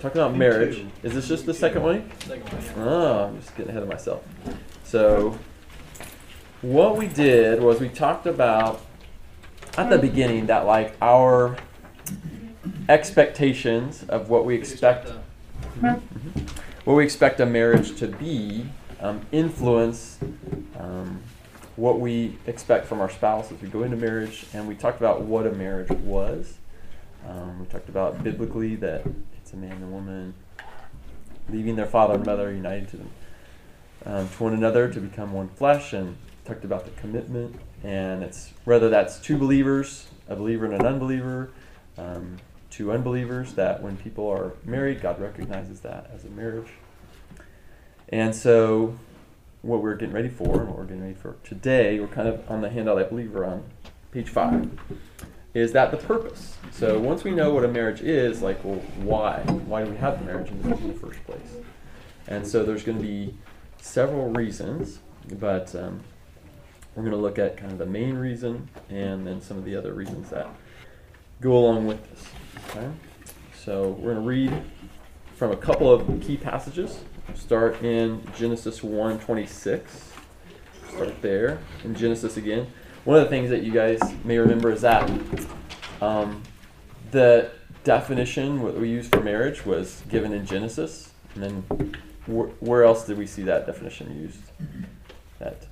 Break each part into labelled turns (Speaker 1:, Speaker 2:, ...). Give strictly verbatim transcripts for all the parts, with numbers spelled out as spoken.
Speaker 1: talking about marriage. Two. Is this just the two. second one?
Speaker 2: Second one, yeah.
Speaker 1: Oh, I'm just getting ahead of myself. So, what we did was we talked about at the beginning that like our expectations of what we expect, mm-hmm, what we expect a marriage to be, um, influence um, what we expect from our spouse as we go into marriage. And we talked about what a marriage was. Um, we talked about biblically that it's a man and a woman leaving their father and mother, united to them, um, to one another to become one flesh, and talked about the commitment. And it's whether that's two believers, a believer and an unbeliever, um, two unbelievers, that when people are married, God recognizes that as a marriage. And so what we're getting ready for, and what we're getting ready for today, we're kind of on the handout, I believe we're on page five, is that the purpose. So once we know what a marriage is, like, well, why? Why do we have the marriage in the, in the first place? And so there's going to be several reasons, but um, we're going to look at kind of the main reason and then some of the other reasons that go along with this. Okay? So we're going to read from a couple of key passages. We'll start in Genesis one twenty-six. Start there in Genesis again. One of the things that you guys may remember is that um, the definition what we use for marriage was given in Genesis, and then wh- where else did we see that definition used? That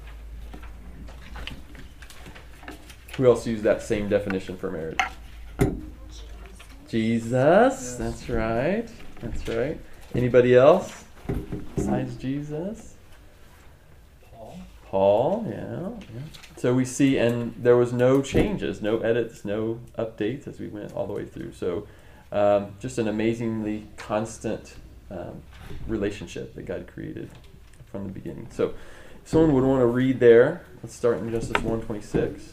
Speaker 1: who else used that same definition for marriage? Jesus. Yes. That's right. That's right. Anybody else besides Jesus?
Speaker 2: Paul.
Speaker 1: Paul, yeah, yeah. So we see, and there was no changes, no edits, no updates as we went all the way through. So um, just an amazingly constant um, relationship that God created from the beginning. So if someone would want to read there, let's start in Genesis one twenty-six.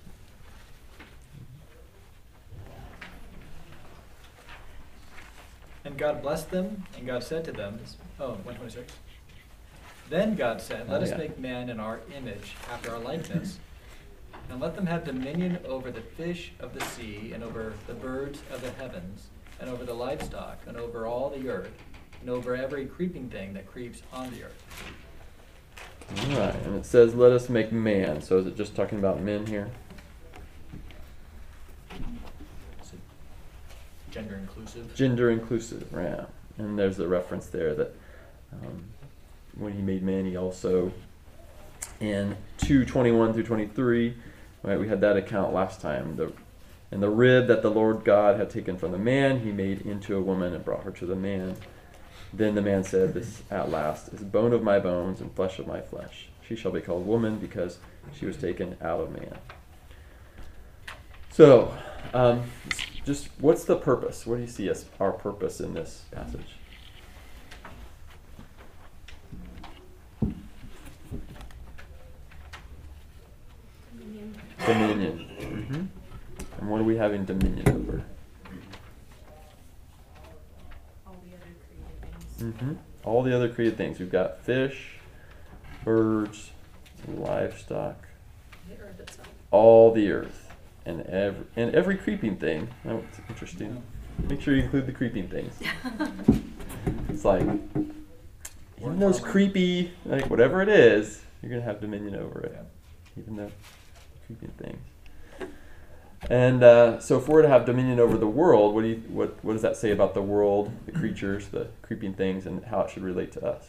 Speaker 2: And God blessed them, and God said to them, oh, one twenty-six. Then God said, let
Speaker 1: oh,
Speaker 2: us
Speaker 1: yeah.
Speaker 2: make man in our image, after our likeness, and let them have dominion over the fish of the sea, and over the birds of the heavens, and over the livestock, and over all the earth, and over every creeping thing that creeps on the earth.
Speaker 1: All right, and it says, let us make man. So is it just talking about men here?
Speaker 2: Gender inclusive.
Speaker 1: Gender inclusive, yeah. And there's a reference there that um, when he made man, he also, in two twenty-one through twenty-three, right, we had that account last time. The, and the rib that the Lord God had taken from the man, he made into a woman and brought her to the man. Then the man said, this at last is bone of my bones and flesh of my flesh. She shall be called woman because she was taken out of man. So, um, just what's the purpose? What do you see as our purpose in this passage?
Speaker 3: Dominion.
Speaker 1: Dominion. Mm-hmm. And what are we having dominion over?
Speaker 3: All the other created things.
Speaker 1: Mm-hmm. All the other created things. We've got fish, birds, livestock,
Speaker 3: The earth itself.
Speaker 1: all the earth. And every, and every creeping thing. Oh, it's interesting. Make sure you include the creeping things. It's like, even those creepy, like whatever it is, you're going to have dominion over it. Even the creeping things. And uh, so if we're to have dominion over the world, what do you what what does that say about the world, the creatures, the creeping things, and how it should relate to us?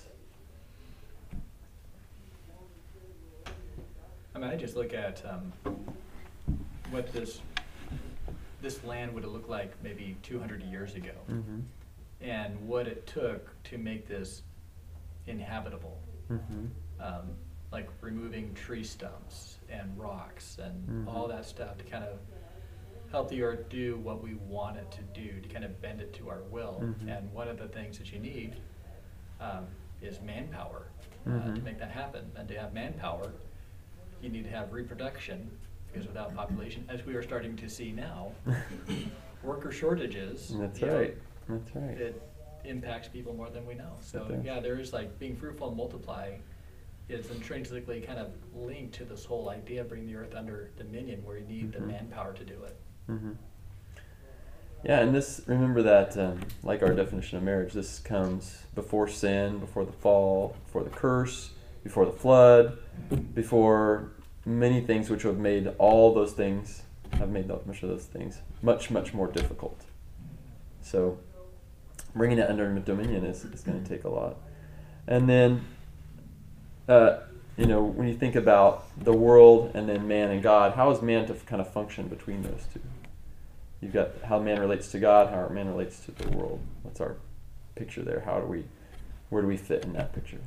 Speaker 2: I mean, I just look at um, what this this land would have looked like maybe two hundred years ago,
Speaker 1: Mm-hmm.
Speaker 2: and what it took to make this inhabitable.
Speaker 1: Mm-hmm.
Speaker 2: Um, like removing tree stumps and rocks and
Speaker 1: Mhm.
Speaker 2: all that stuff to kind of help the earth do what we want it to do, to kind of bend it to our will.
Speaker 1: Mhm.
Speaker 2: And one of the things that you need um, is manpower uh,
Speaker 1: Mhm.
Speaker 2: to make that happen. And to have manpower, you need to have reproduction, because without population, as we are starting to see now, worker shortages.
Speaker 1: That's
Speaker 2: you know,
Speaker 1: right. That's right.
Speaker 2: it impacts people more than we know. So
Speaker 1: It does.
Speaker 2: yeah, there is like being fruitful and multiply is intrinsically kind of linked to this whole idea of bringing the earth under dominion, where you need
Speaker 1: Mhm.
Speaker 2: the manpower to do it.
Speaker 1: Mm-hmm. Yeah, and this, remember that, um, like our definition of marriage, this comes before sin, before the fall, before the curse, before the flood, before many things which have made all those things, have made much of those things much, much more difficult. So bringing it under dominion is, is going to take a lot. And then, uh, you know, when you think about the world and then man and God, how is man to f- kind of function between those two? You've got how man relates to God, how man relates to the world. What's our picture there? How do we, where do we fit in that picture?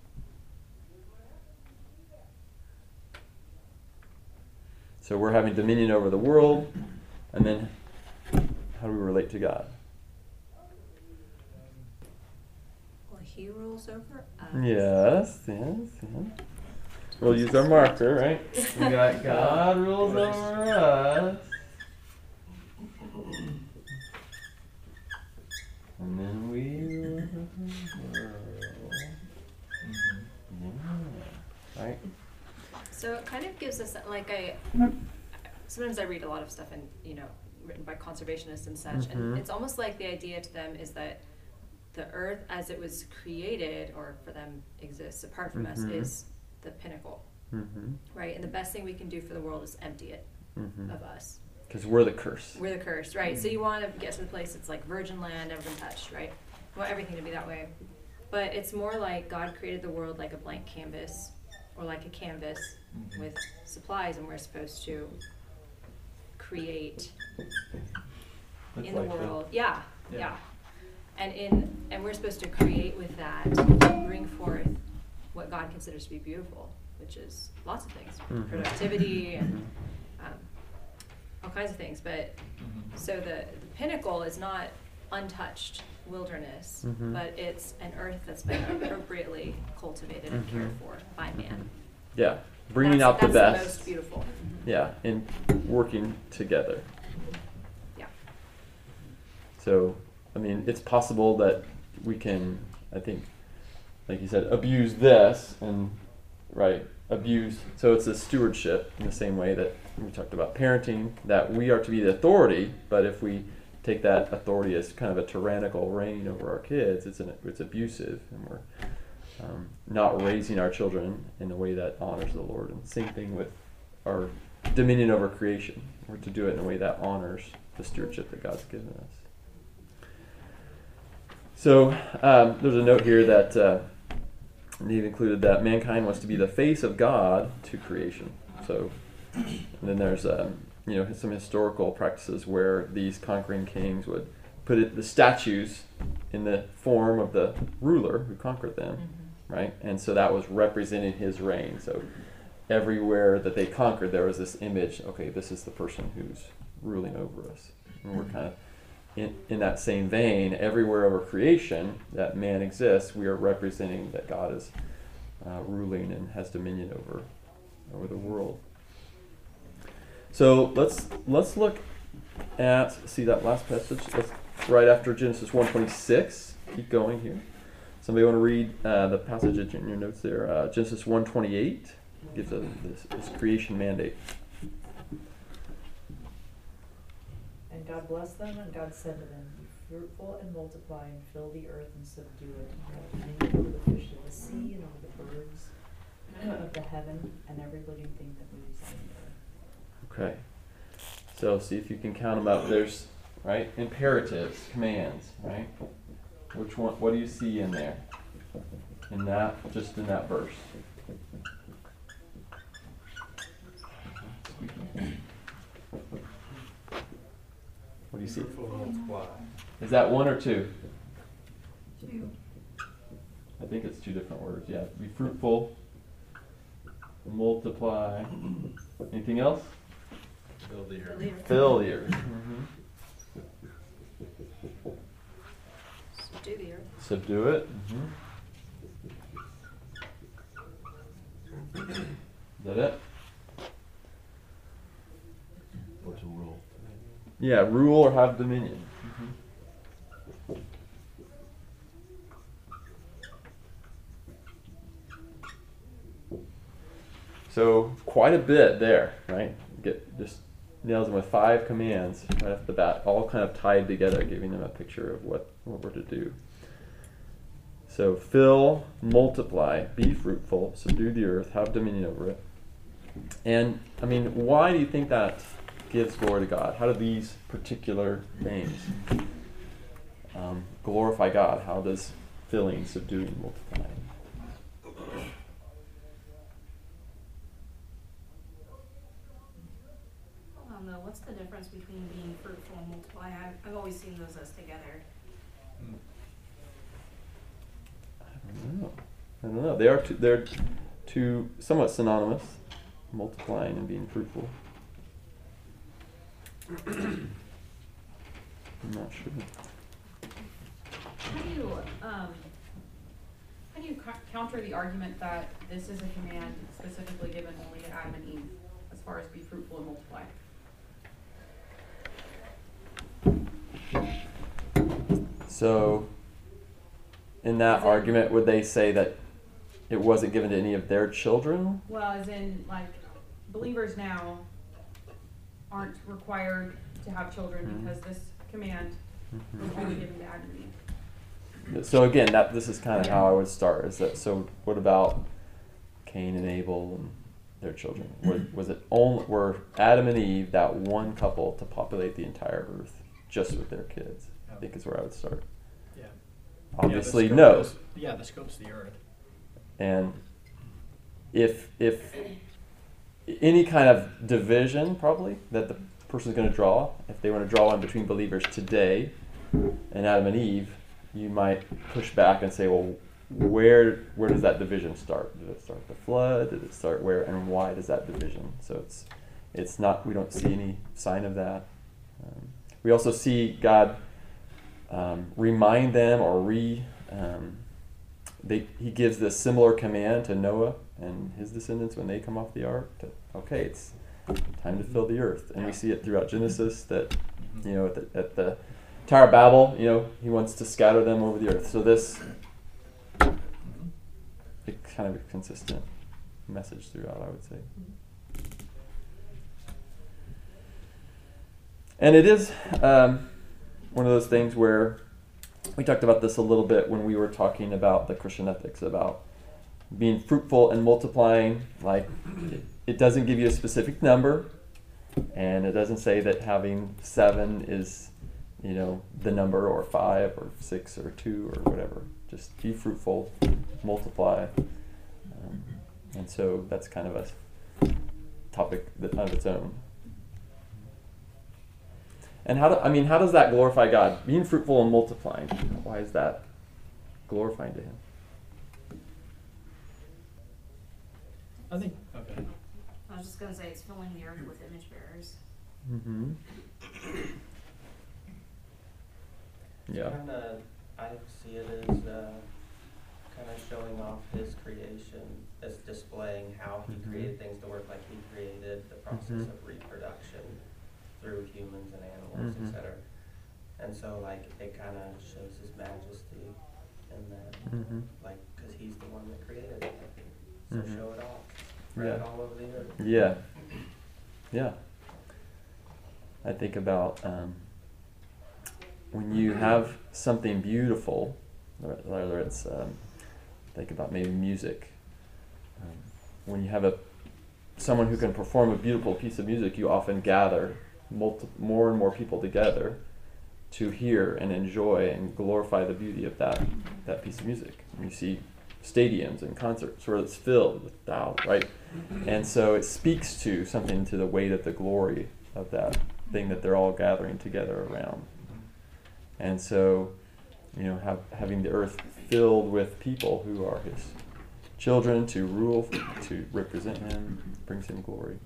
Speaker 1: So we're having dominion over the world, and then how do we relate to God?
Speaker 3: Well, he rules over us.
Speaker 1: Yes, yes, yes. We'll use our marker, right? We got God rules over us. And then we rule the world. Yeah. Right?
Speaker 3: So it kind of gives us, like, I, sometimes I read a lot of stuff and, you know, written by conservationists and such,
Speaker 1: Mhm.
Speaker 3: and it's almost like the idea to them is that the earth as it was created, or for them exists apart from us,
Speaker 1: Mhm.
Speaker 3: is the pinnacle,
Speaker 1: Mm-hmm.
Speaker 3: right? And the best thing we can do for the world is empty it
Speaker 1: Mm-hmm.
Speaker 3: of us.
Speaker 1: Because we're the curse.
Speaker 3: We're the curse, right? So you want to get to the place that's like virgin land, never been touched, right? You want everything to be that way. But it's more like God created the world like a blank canvas, or like a canvas
Speaker 2: Mhm.
Speaker 3: with supplies, and we're supposed to create
Speaker 1: Looks
Speaker 3: in the
Speaker 1: like it.
Speaker 3: world. Yeah,
Speaker 2: Yeah.
Speaker 3: yeah. And in and we're supposed to create with that, bring forth what God considers to be beautiful, which is lots of things,
Speaker 1: Mhm.
Speaker 3: productivity and um, all kinds of things. But
Speaker 2: Mhm.
Speaker 3: so the, the pinnacle is not untouched wilderness,
Speaker 1: Mhm.
Speaker 3: but it's an earth that's been appropriately cultivated and cared
Speaker 1: Mhm.
Speaker 3: for by man.
Speaker 1: Yeah. Bringing
Speaker 3: That's-
Speaker 1: out the
Speaker 3: that's
Speaker 1: best.
Speaker 3: most beautiful.
Speaker 1: Yeah, and working together.
Speaker 3: Yeah.
Speaker 1: So, I mean, it's possible that we can, I think, like you said, abuse this and, right, abuse. So it's a stewardship in the same way that we talked about parenting, that we are to be the authority, but if we take that authority as kind of a tyrannical reign over our kids, it's an, it's abusive, and we're um, not raising our children in a way that honors the Lord. And same thing with our dominion over creation. We're to do it in a way that honors the stewardship that God's given us. So um, there's a note here that uh, they've included that mankind was to be the face of God to creation. So, and then there's um, you know some historical practices where these conquering kings would put it, the statues in the form of the ruler who conquered them, right? And so that was representing his reign. So everywhere that they conquered, there was this image. Okay, this is the person who's ruling over us, and we're kind of in, in that same vein. Everywhere over creation that man exists, we are representing that God is uh, ruling and has dominion over over the world. So let's let's look at see that last passage. Let's right after Genesis one twenty-six. Keep going here. Somebody want to read uh, the passage in your notes there? Uh, Genesis one twenty-eight gives us this, this creation mandate.
Speaker 4: And God blessed them, and God said to them, "Be fruitful and multiply, and fill the earth and subdue it, and have dominion over the fish of the sea, and over the birds of the heaven, and every living thing that moves on the earth."
Speaker 1: Okay. So see if you can count them up. There's right imperatives, commands, right? Which one? What do you see in there? In that, just in that verse. What do you see? Is that one or two?
Speaker 3: Two.
Speaker 1: I think it's two different words. Yeah. Be fruitful, multiply. Anything else?
Speaker 2: Fill the earth.
Speaker 3: Earlier.
Speaker 1: Fill the earth. Mm-hmm.
Speaker 3: Subdue the earth.
Speaker 1: Subdue it. Mm-hmm. Is that it?
Speaker 5: Or to rule.
Speaker 1: Yeah, rule or have dominion. Mm-hmm. So quite a bit there, right? Get just nails them with five commands right off the bat, all kind of tied together, giving them a picture of what, what we're to do. So fill, multiply, be fruitful, subdue the earth, have dominion over it. And, I mean, why do you think that gives glory to God? How do these particular things um, glorify God? How does filling, subduing, multiplying?
Speaker 6: I don't know, what's the difference between being fruitful and multiplying? I've, I've always seen those as together.
Speaker 1: I don't know. I don't know. They are two, they're two somewhat synonymous, multiplying and being fruitful. I'm not sure.
Speaker 7: How do you, um, how do you co- counter the argument that this is a command specifically given only to Adam and Eve, as far as be fruitful and multiply?
Speaker 1: So, in that
Speaker 7: As in-
Speaker 1: argument, would they say that it wasn't given to any of their children?
Speaker 7: Well, as in, like, believers now aren't required to have children
Speaker 1: Mhm.
Speaker 7: because this command was only given to Adam and Eve.
Speaker 1: So again, that this is kind of how I would start. Is that so? What about Cain and Abel and their children? Was, was it only were Adam and Eve that one couple to populate the entire earth just with their kids? I think is where I would start.
Speaker 2: Yeah.
Speaker 1: Obviously,
Speaker 2: yeah, the
Speaker 1: no.
Speaker 2: scope is- yeah, the scope's the earth.
Speaker 1: And if if any kind of division, probably that the person's going to draw, if they want to draw one between believers today and Adam and Eve, you might push back and say, well, where where does that division start? Did it start at the flood? Did it start where? And why does that division? So it's it's not. We don't see any sign of that. Um, we also see God um, remind them or re. Um, They, he gives this similar command to Noah and his descendants when they come off the ark. To, okay, it's time to fill the earth, and we see it throughout Genesis that you know at the, at the Tower of Babel, you know, he wants to scatter them over the earth. So this, it's kind of a consistent message throughout, I would say. And it is um, one of those things where we talked about this a little bit when we were talking about the Christian ethics, about being fruitful and multiplying. Like, it, it doesn't give you a specific number, and it doesn't say that having seven is, you know, the number, or five, or six, or two, or whatever. Just be fruitful, multiply. Um, and so that's kind of a topic that of its own. And how do, I mean, how does that glorify God? Being fruitful and multiplying. Why is that glorifying to him?
Speaker 2: I think, okay.
Speaker 6: I was just gonna say, it's filling the earth with image bearers.
Speaker 1: Mm-hmm. Yeah.
Speaker 8: Kind of, I see it as uh, kind of showing off his creation, as displaying how he
Speaker 1: Mhm.
Speaker 8: created things to work like he created, the process
Speaker 1: Mhm.
Speaker 8: of reproduction through humans and animals,
Speaker 1: Mhm.
Speaker 8: et cetera. And so, like, it kind of shows his majesty in that,
Speaker 1: Mm-hmm.
Speaker 8: like, because he's the one that created it. So
Speaker 1: Mhm.
Speaker 8: show it off. Spread it
Speaker 1: Yeah.
Speaker 8: all over the earth.
Speaker 1: Yeah. Yeah. I think about um, when you have something beautiful, whether it's, um, think about maybe music. Um, when you have a someone who can perform a beautiful piece of music, you often gather multi- more and more people together to hear and enjoy and glorify the beauty of that that piece of music. You see stadiums and concerts where it's filled with thousands, right? And so it speaks to something, to the weight of the glory of that thing that they're all gathering together around. And so, you know, have, having the earth filled with people who are his children to rule, to represent him, brings him glory.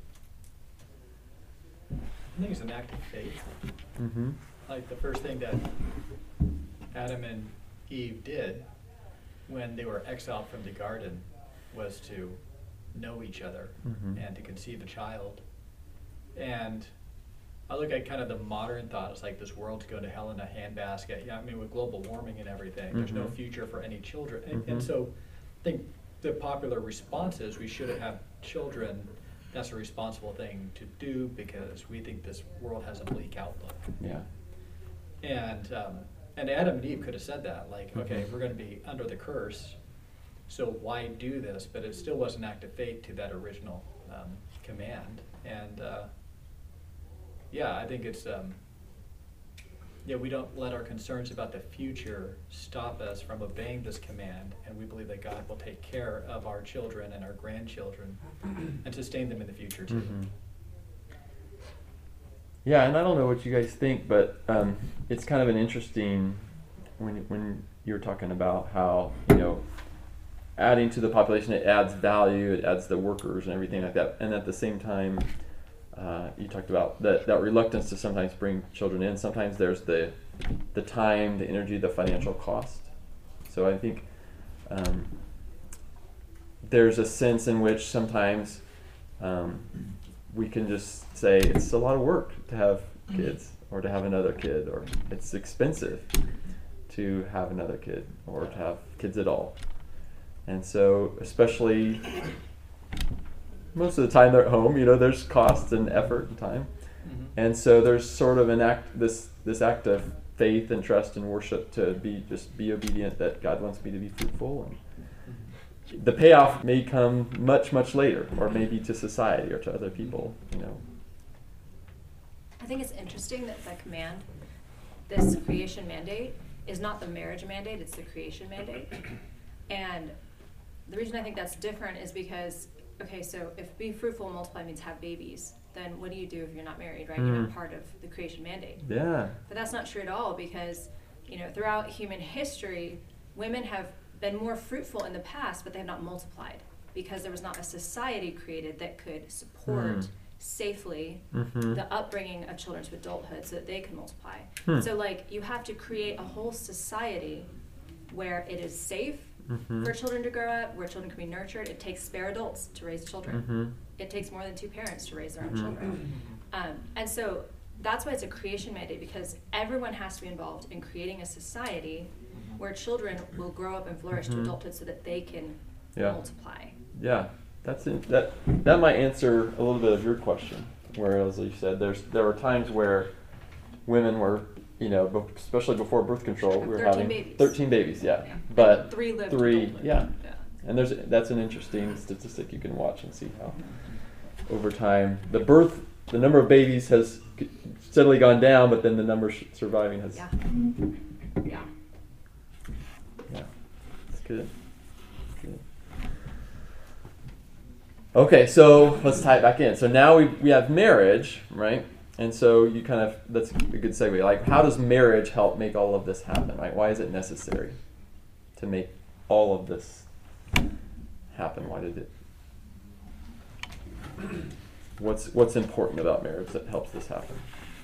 Speaker 2: I think it's an act of faith.
Speaker 1: Mm-hmm.
Speaker 2: Like the first thing that Adam and Eve did when they were exiled from the garden was to know each other
Speaker 1: Mhm.
Speaker 2: and to conceive a child. And I look at kind of the modern thought, it's like this world's going to hell in a handbasket. Yeah, I mean, with global warming and everything, there's no
Speaker 1: Mhm.
Speaker 2: future for any children. And,
Speaker 1: Mhm.
Speaker 2: and so I think the popular response is we shouldn't have children that's a responsible thing to do because we think this world has a bleak outlook.
Speaker 1: Yeah.
Speaker 2: And um, and Adam and Eve could have said that, like, okay,
Speaker 1: Mhm.
Speaker 2: we're going to be under the curse, so why do this? But it still was an act of faith to that original um, command. And uh, yeah, I think it's, um, yeah, we don't let our concerns about the future stop us from obeying this command, and we believe that God will take care of our children and our grandchildren and sustain them in the future too.
Speaker 1: Mhm. Yeah, and I don't know what you guys think, but um, it's kind of an interesting when when you're talking about how, you know, adding to the population, it adds value, it adds the workers and everything like that, and at the same time, uh, you talked about that that reluctance to sometimes bring children in. Sometimes there's the the time, the energy, the financial cost. So I think um, there's a sense in which sometimes um, we can just say it's a lot of work to have kids or to have another kid, or it's expensive to have another kid or to have kids at all. And so especially most of the time they're at home, you know, there's cost and effort and time.
Speaker 2: Mhm.
Speaker 1: And so there's sort of an act, this this act of faith and trust and worship to be just be obedient, that God wants me to be fruitful, and the payoff may come much, much later, or maybe to society or to other people, you know.
Speaker 3: I think it's interesting that the command, this creation mandate, is not the marriage mandate, it's the creation mandate. And the reason I think that's different is because, okay, so if be fruitful and multiply means have babies, then what do you do if you're not married, right? You're not
Speaker 1: Mm.
Speaker 3: part of the creation mandate.
Speaker 1: Yeah.
Speaker 3: But that's not true at all, because, you know, throughout human history, women have been more fruitful in the past, but they have not multiplied because there was not a society created that could support
Speaker 1: Mm.
Speaker 3: safely
Speaker 1: Mm-hmm.
Speaker 3: the upbringing of children to adulthood so that they can multiply.
Speaker 1: Hmm.
Speaker 3: So, like, you have to create a whole society where it is safe
Speaker 1: Mm-hmm.
Speaker 3: for children to grow up, where children can be nurtured. It takes spare adults to raise children.
Speaker 1: Mm-hmm.
Speaker 3: It takes more than two parents to raise their own
Speaker 1: Mhm.
Speaker 3: children. Um, and so that's why it's a creation mandate, because everyone has to be involved in creating a society where children will grow up and flourish
Speaker 1: Mhm.
Speaker 3: to adulthood so that they can
Speaker 1: Yeah.
Speaker 3: multiply.
Speaker 1: Yeah, that's in, that. That might answer a little bit of your question. Whereas you said there's there were times where women were, you know, be- especially before birth control, we were
Speaker 3: thirteen
Speaker 1: having
Speaker 3: babies.
Speaker 1: thirteen babies. Yeah,
Speaker 3: Yeah.
Speaker 1: but
Speaker 3: Three lived
Speaker 1: three,
Speaker 3: adulthood.
Speaker 1: yeah.
Speaker 3: Yeah.
Speaker 1: And there's that's an interesting statistic you can watch and see how over time the birth, the number of babies has g- steadily gone down, but then the number sh- surviving has.
Speaker 3: Yeah. Yeah.
Speaker 1: Yeah, it's good. It's good. Okay, so let's tie it back in. So now we we have marriage, right? And so you kind of, that's a good segue. Like, how does marriage help make all of this happen, right? Why is it necessary to make all of this happen? Why did it? What's what's important about marriage that helps this happen?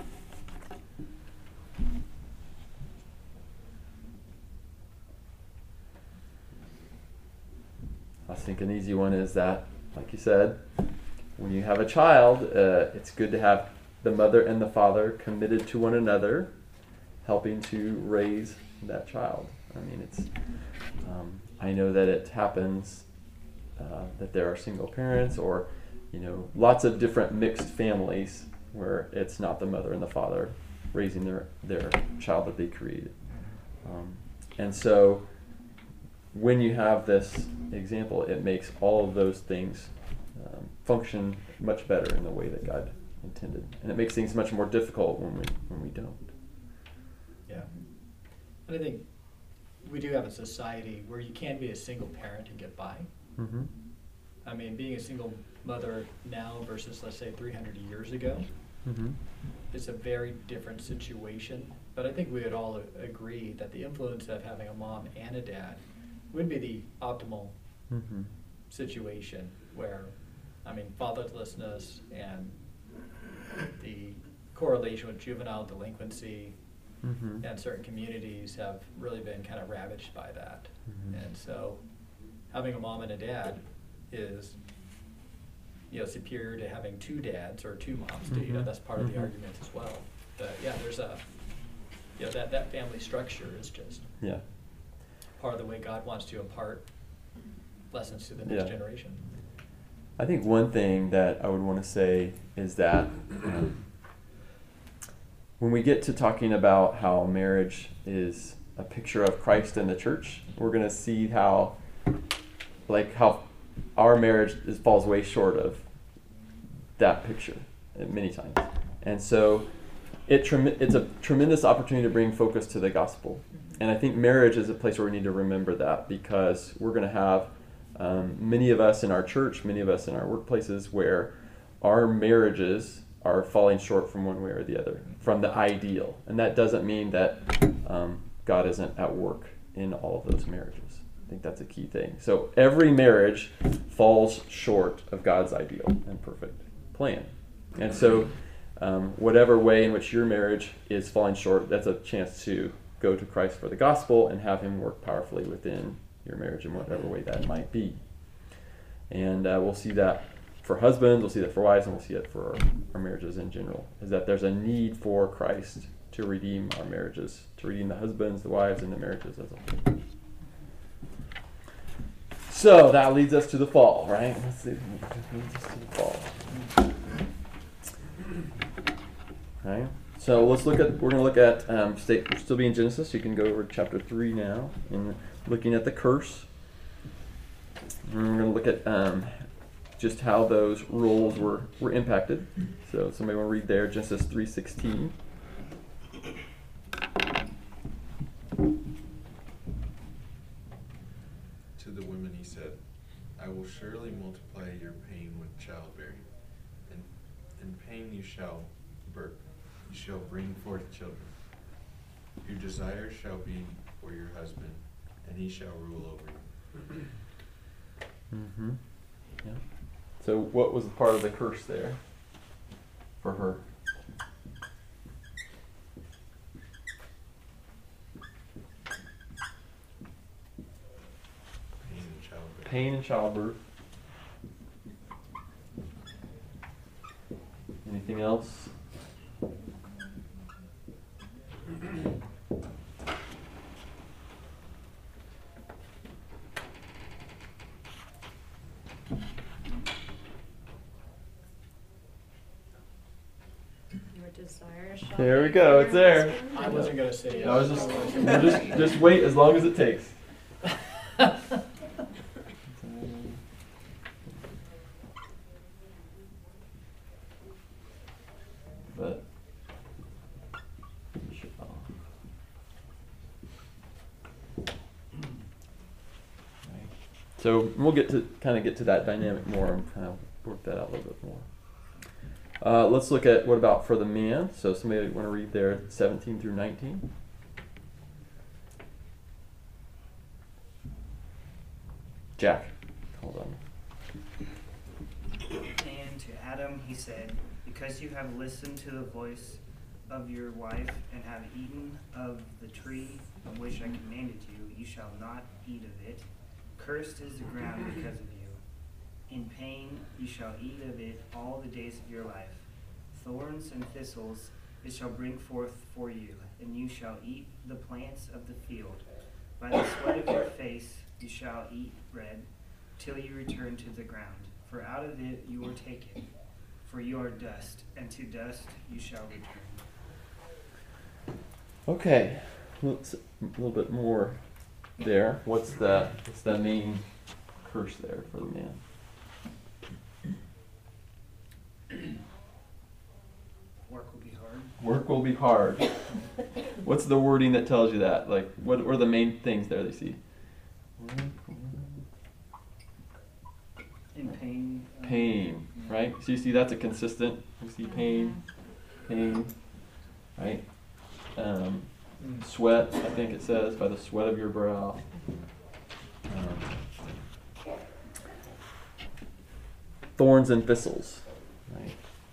Speaker 1: I think an easy one is that, like you said, when you have a child, uh, it's good to have the mother and the father committed to one another, helping to raise that child. I mean, it's. Um, I know that it happens uh, that there are single parents, or, you know, lots of different mixed families where it's not the mother and the father raising their their child that they created, um, and so when you have this example, it makes all of those things um, function much better in the way that God intended, and it makes things much more difficult when we when we don't.
Speaker 2: Yeah. And I think we do have a society where you can be a single parent and get by.
Speaker 1: Mm-hmm.
Speaker 2: I mean, being a single mother now versus, let's say, three hundred years ago,
Speaker 1: Mm-hmm.
Speaker 2: is a very different situation. But I think we would all a- agree that the influence of having a mom and a dad would be the optimal
Speaker 1: Mm-hmm.
Speaker 2: situation where, I mean, fatherlessness and the correlation with juvenile delinquency
Speaker 1: Mm-hmm.
Speaker 2: and certain communities have really been kind of ravaged by that.
Speaker 1: Mhm.
Speaker 2: And so having a mom and a dad is, you know, superior to having two dads or two moms. too. You know,
Speaker 1: Mhm.
Speaker 2: that's part of the
Speaker 1: Mhm.
Speaker 2: argument as well. But yeah, there's a, you know, that, that family structure is just
Speaker 1: Yeah.
Speaker 2: part of the way God wants to impart lessons to the next
Speaker 1: Yeah.
Speaker 2: generation.
Speaker 1: I think one thing that I would want to say is that um, when we get to talking about how marriage is a picture of Christ and the church, we're going to see how, like, how our marriage is, falls way short of that picture many times. And so it trem- it's a tremendous opportunity to bring focus to the gospel. And I think marriage is a place where we need to remember that, because we're going to have um, many of us in our church, many of us in our workplaces, where our marriages are falling short from one way or the other, from the ideal. And that doesn't mean that um, God isn't at work in all of those marriages. I think that's a key thing. So every marriage falls short of God's ideal and perfect plan. And so um, whatever way in which your marriage is falling short, that's a chance to go to Christ for the gospel and have him work powerfully within your marriage in whatever way that might be. And uh, we'll see that for husbands, we'll see that for wives, and we'll see it for our, our marriages in general, is that there's a need for Christ to redeem our marriages, to redeem the husbands, the wives, and the marriages as a whole. So that leads us to the fall, right? Let's see. That leads us to the fall. Right? So let's look at, we're going to look at, um, state, we'll still be in Genesis, you can go over to chapter three now, and looking at the curse. And we're going to look at um, just how those roles were, were impacted. So somebody want to read there, Genesis three sixteen.
Speaker 9: To the women he said, I will surely multiply your pain with childbearing, and in pain you shall birth. You shall bring forth children. Your desire shall be for your husband, and he shall rule over you.
Speaker 1: Mm-hmm. Yeah. So what was part of the curse there for her?
Speaker 9: Pain and childbirth.
Speaker 1: Pain and childbirth. Anything else?
Speaker 3: Your desire shall
Speaker 1: There we
Speaker 3: be
Speaker 1: go,
Speaker 3: for
Speaker 1: it's
Speaker 3: your
Speaker 1: there.
Speaker 3: husband.
Speaker 2: I wasn't gonna say
Speaker 1: I was
Speaker 2: it.
Speaker 1: just, we'll just, just wait as long as it takes. But so we'll get to kind of get to that dynamic more and kind of work that out a little bit more. Uh, let's look at what about for the man. So somebody want to read there seventeen through nineteen. Jack, hold on.
Speaker 10: And to Adam he said, because you have listened to the voice of your wife and have eaten of the tree of which I commanded you, you shall not eat of it. Cursed is the ground because of you. In pain you shall eat of it all the days of your life. Thorns and thistles it shall bring forth for you, and you shall eat the plants of the field. By the sweat of your face you shall eat bread, till you return to the ground. For out of it you were taken, for you are dust, and to dust you shall return.
Speaker 1: Okay, let's, a little bit more there. What's the what's the main curse there for the man?
Speaker 10: Work will be hard.
Speaker 1: Work will be hard. What's the wording that tells you that? Like, what are the main things there they see?
Speaker 10: In pain. uh,
Speaker 1: Pain, right? So you see that's a consistent. You see pain, pain, right? Um, sweat, I think it says, by the sweat of your brow. Um, thorns and thistles, right?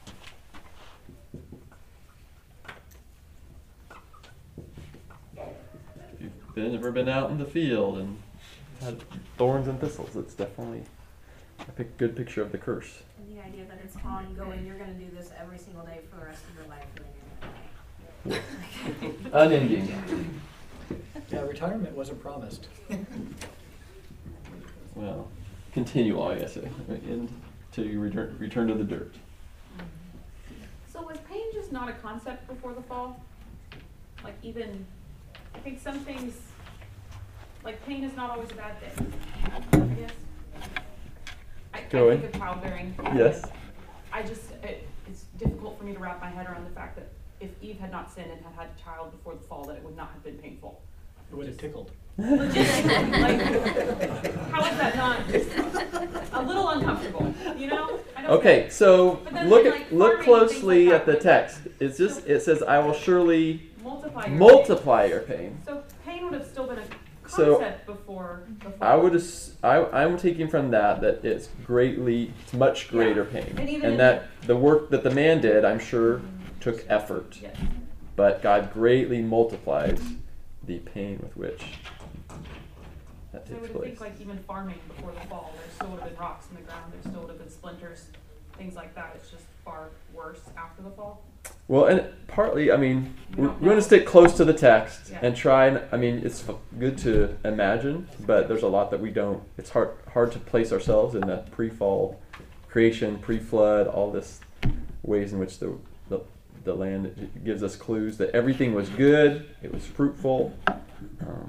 Speaker 1: If you've been, ever been out in the field and had thorns and thistles, it's definitely a pic- good picture of the curse.
Speaker 6: And the idea that it's ongoing, you're gonna do this every single day for the rest of your life, and then you're gonna die.
Speaker 1: Unending.
Speaker 2: Yeah, retirement wasn't promised.
Speaker 1: Well, continual, I guess. uh, End. to return, return to the dirt.
Speaker 7: So was pain just not a concept before the fall? Like even, I think some things, like pain is not always a bad thing, I guess. I, I
Speaker 1: Go
Speaker 7: think
Speaker 1: in.
Speaker 7: of childbearing.
Speaker 1: Yes.
Speaker 7: I just, it, it's difficult for me to wrap my head around the fact that if Eve had not sinned and had had a child before the fall, that it would not have been painful.
Speaker 2: It would have tickled.
Speaker 7: Legitimately, like, how is that not just a little uncomfortable, you know? I don't
Speaker 1: Okay,
Speaker 7: get it.
Speaker 1: so
Speaker 7: But then,
Speaker 1: look
Speaker 7: like,
Speaker 1: at look
Speaker 7: farming and things
Speaker 1: closely
Speaker 7: like
Speaker 1: at the
Speaker 7: that,
Speaker 1: text. It's just it says, "I will surely
Speaker 7: Multiply your
Speaker 1: multiply your pain."
Speaker 7: pain. So pain would have still been a
Speaker 1: So,
Speaker 7: concept before the fall.
Speaker 1: I would ass- I I'm taking from that that it's greatly, it's much greater
Speaker 7: Yeah.
Speaker 1: pain,
Speaker 7: And even in
Speaker 1: that the work that the man did, I'm sure, took effort.
Speaker 7: Yes.
Speaker 1: But God greatly multiplies the pain with which that
Speaker 7: So I
Speaker 1: takes
Speaker 7: would
Speaker 1: place.
Speaker 7: think like even farming before the fall, there still would have been rocks in the ground, there still would have been splinters, things like that. It's just far worse after the fall.
Speaker 1: Well, and partly, I mean,
Speaker 7: We
Speaker 1: we
Speaker 7: don't
Speaker 1: we want
Speaker 7: know.
Speaker 1: to stick close to the text
Speaker 7: Yeah.
Speaker 1: and try and, I mean, it's f- good to imagine, but there's a lot that we don't, it's hard hard to place ourselves in that pre-fall creation, pre-flood, all this ways in which the, the, the land gives us clues that everything was good, it was fruitful. Um,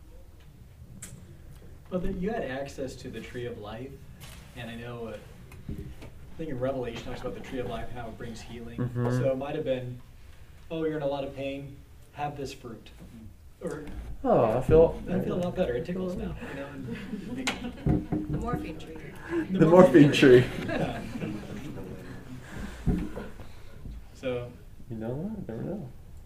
Speaker 2: Well, the, you had access to the tree of life, and I know, uh, I think in Revelation talks about the tree of life and how it brings healing.
Speaker 1: Mhm.
Speaker 2: So it might have been, oh, you're in a lot of pain, have this fruit. Or,
Speaker 1: oh, I feel,
Speaker 2: I feel a lot better, it tickles now, you know. and-
Speaker 3: The morphine tree.
Speaker 1: the morphine tree.
Speaker 2: Yeah. So,
Speaker 1: You know what? Never know.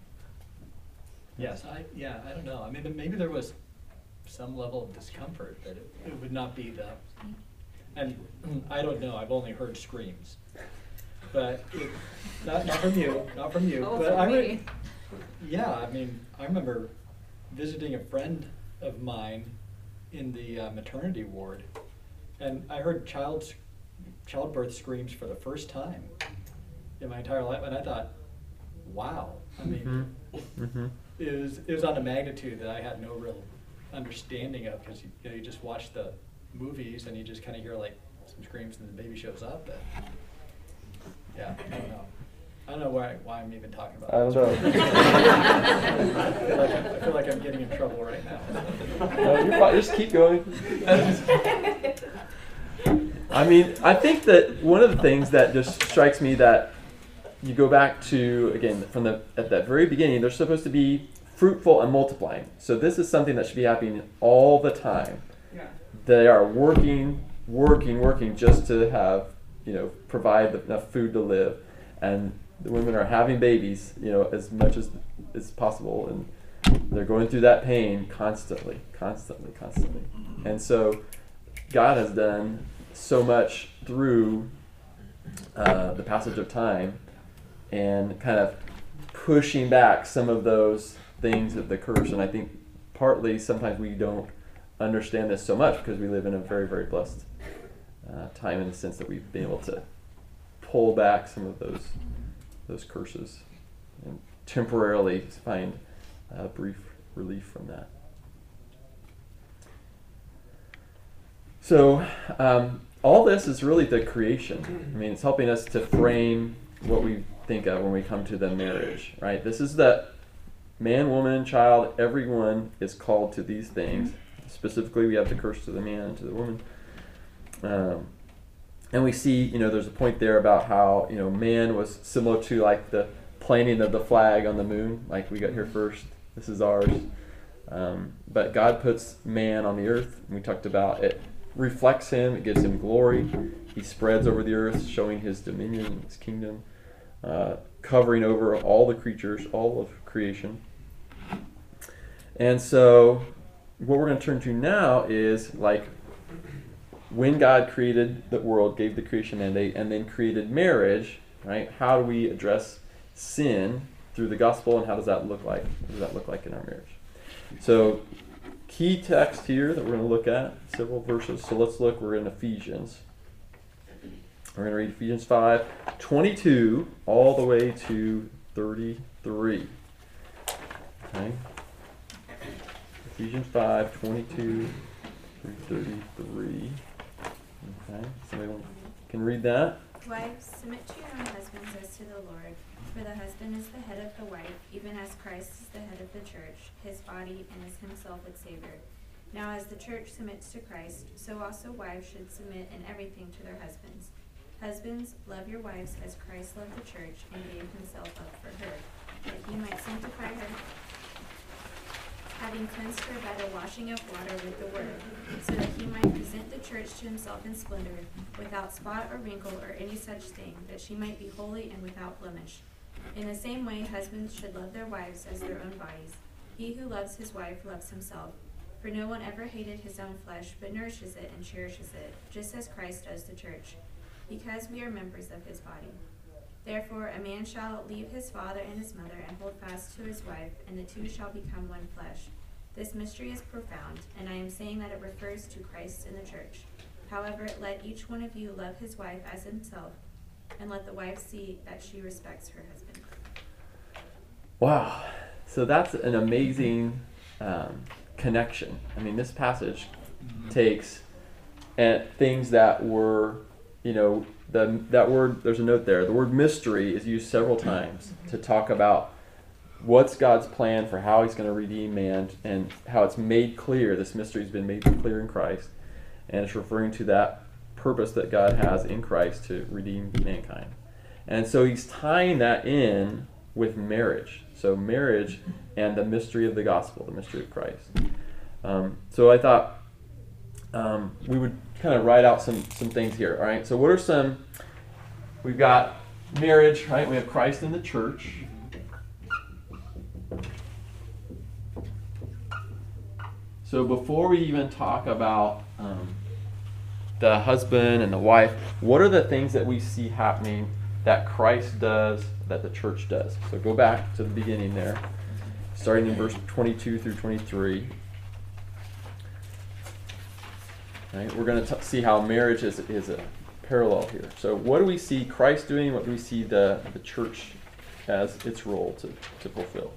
Speaker 2: yes, I, yeah, I don't know. I mean, maybe there was some level of discomfort that it, it would not be the, and I don't know, I've only heard screams. But, it, not, not from you, not from you,
Speaker 3: Oh,
Speaker 2: but
Speaker 3: from
Speaker 2: I re-
Speaker 3: me.
Speaker 2: yeah, I mean, I remember visiting a friend of mine in the uh, maternity ward, and I heard child, childbirth screams for the first time in my entire life, and I thought, wow, I mean,
Speaker 1: Mm-hmm.
Speaker 2: it was it was on a magnitude that I had no real understanding of, because you, you know you just watch the movies and you just kind of hear like some screams and the baby shows up. But yeah, I don't know. I don't know why why I'm even talking about.
Speaker 1: I don't
Speaker 2: this.
Speaker 1: know.
Speaker 2: I, feel like, I feel like I'm getting in trouble right now.
Speaker 1: No, you're fine. Just keep going. I mean, I think that one of the things that just strikes me that you go back to, again, from the at that very beginning, they're supposed to be fruitful and multiplying. So this is something that should be happening all the time.
Speaker 7: Yeah.
Speaker 1: They are working, working, working just to have, you know, provide enough food to live. And the women are having babies, you know, as much as is possible. And they're going through that pain constantly, constantly, constantly. And so God has done so much through uh, the passage of time and kind of pushing back some of those things of the curse. And I think partly sometimes we don't understand this so much because we live in a very, very blessed uh, time in the sense that we've been able to pull back some of those those curses and temporarily find uh, brief relief from that. So um, all this is really the creation. I mean, it's helping us to frame what we think of when we come to the marriage, right? This is that man, woman, child, everyone is called to these things. Specifically, we have the curse to the man and to the woman. Um, and we see, you know, there's a point there about how, you know, man was similar to like the planting of the flag on the moon, like we got here first, this is ours. Um, but God puts man on the earth, and we talked about it reflects him, it gives him glory. He spreads over the earth, showing his dominion, his kingdom, uh, covering over all the creatures, all of creation. And so what we're going to turn to now is like when God created the world, gave the creation mandate, and then created marriage, right? How do we address sin through the gospel, and how does that look like? What does that look like in our marriage? So key text here that we're going to look at, several verses. So let's look, we're in Ephesians. We're going to read Ephesians five, twenty-two all the way to thirty-three. Okay? Ephesians five, twenty-two through thirty-three. Okay? Somebody want, can read that.
Speaker 6: Wives, submit to your own husbands as to the Lord. For the husband is the head of the wife, even as Christ is the head of the church, his body, and is himself its Savior. Now as the church submits to Christ, so also wives should submit in everything to their husbands. Husbands, love your wives as Christ loved the church and gave himself up for her, that he might sanctify her, having cleansed her by the washing of water with the word, so that he might present the church to himself in splendor, without spot or wrinkle or any such thing, that she might be holy and without blemish. In the same way, husbands should love their wives as their own bodies. He who loves his wife loves himself. For no one ever hated his own flesh, but nourishes it and cherishes it, just as Christ does the church, because we are members of his body. Therefore a man shall leave his father and his mother, and hold fast to his wife, and the two shall become one flesh. This mystery is profound, and I am saying that it refers to Christ and the church. However, let each one of you love his wife as himself, and let the wife see that she respects her husband.
Speaker 1: Wow. So that's an amazing um, connection. I mean, this passage takes and things that were, you know, the that word, there's a note there. The word mystery is used several times to talk about what's God's plan for how he's going to redeem man, and how it's made clear. This mystery has been made clear in Christ. And it's referring to that purpose that God has in Christ to redeem mankind. And so he's tying that in with marriage. So marriage and the mystery of the gospel, the mystery of Christ. Um, so I thought um, we would kind of write out some, some things here. All right. So what are some, we've got marriage, right? We have Christ in the church. So before we even talk about um, the husband and the wife, what are the things that we see happening that Christ does, that the church does? So go back to the beginning there, starting in verse twenty-two through twenty-three. Right, we're going to see how marriage is, is a parallel here. So what do we see Christ doing? What do we see the, the church as its role to, to fulfill?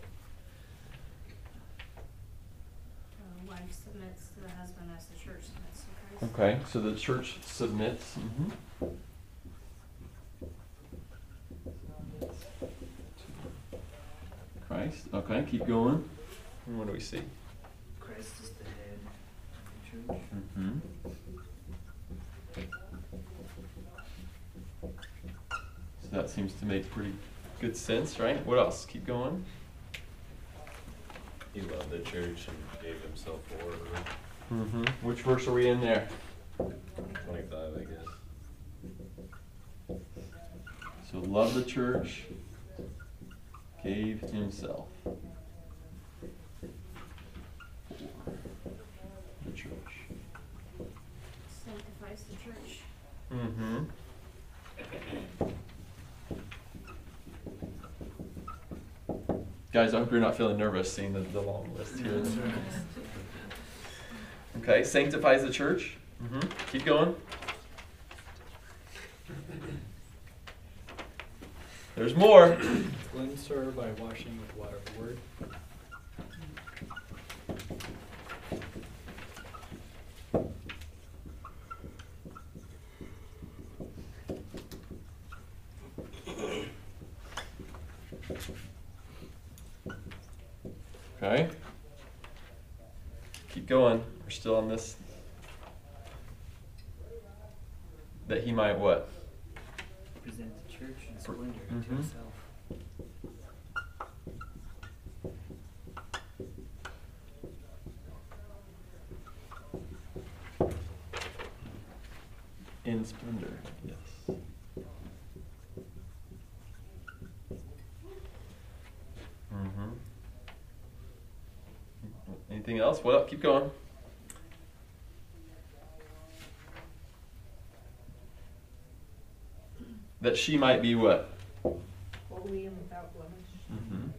Speaker 6: Uh, wife submits to the husband as the church submits to Christ.
Speaker 1: Okay, so the church submits. Mm-hmm. Christ. Okay, keep going. And what do we see?
Speaker 10: Christ is the head of the church.
Speaker 1: Mm-hmm. So that seems to make pretty good sense, right? What else? Keep going.
Speaker 5: He loved the church and gave himself for her.
Speaker 1: Mm-hmm. Which verse are we in there?
Speaker 5: twenty-five, I guess.
Speaker 1: So love the church, gave himself for the church.
Speaker 6: Sanctifies the church.
Speaker 1: Mm-hmm. Guys, I hope you're not feeling nervous seeing the, the long list here. Okay, sanctifies the church. Mm-hmm. Keep going. There's more.
Speaker 2: Cleanse her by washing with water. The word.
Speaker 1: Okay. Keep going. We're still on this. That he might what?
Speaker 10: Present the church in splendor
Speaker 1: Mhm.
Speaker 10: to himself.
Speaker 1: In splendor, yes. Mm-hmm. Anything else? Well, keep going. That she might be what?
Speaker 4: Holy and without blemish.
Speaker 1: Mm-hmm.